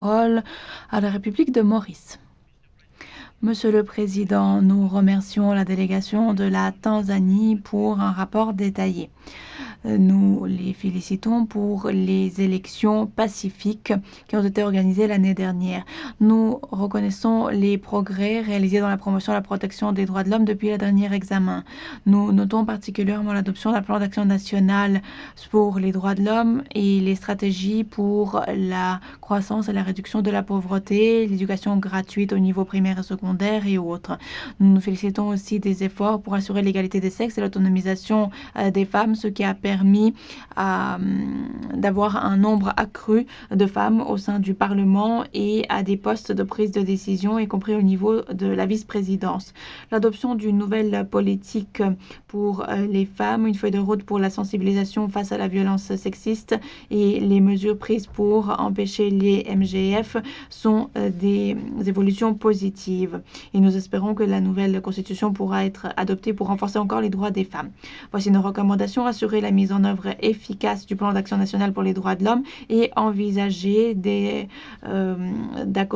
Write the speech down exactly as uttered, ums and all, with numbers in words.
parole à la République de Maurice. Monsieur le Président, nous remercions la délégation de la Tanzanie pour un rapport détaillé. Nous les félicitons pour les élections pacifiques qui ont été organisées l'année dernière. Nous reconnaissons les progrès réalisés dans la promotion et la protection des droits de l'homme depuis le dernier examen. Nous notons particulièrement l'adoption d'un plan d'action national pour les droits de l'homme et les stratégies pour la croissance et la réduction de la pauvreté, l'éducation gratuite au niveau primaire et secondaire et autres. Nous nous félicitons aussi des efforts pour assurer l'égalité des sexes et l'autonomisation des femmes, ce qui a permis à, d'avoir un nombre accru de femmes au sein du Parlement et à des postes de prise de décision, y compris au niveau de la vice-présidence. L'adoption d'une nouvelle politique pour les femmes, une feuille de route pour la sensibilisation face à la violence sexiste et les mesures prises pour empêcher les M G F sont des évolutions positives. Et nous espérons que la nouvelle constitution pourra être adoptée pour renforcer encore les droits des femmes. Voici nos recommandations: assurer la mise en œuvre efficace du plan d'action national pour les droits de l'homme et envisager des euh, d'accords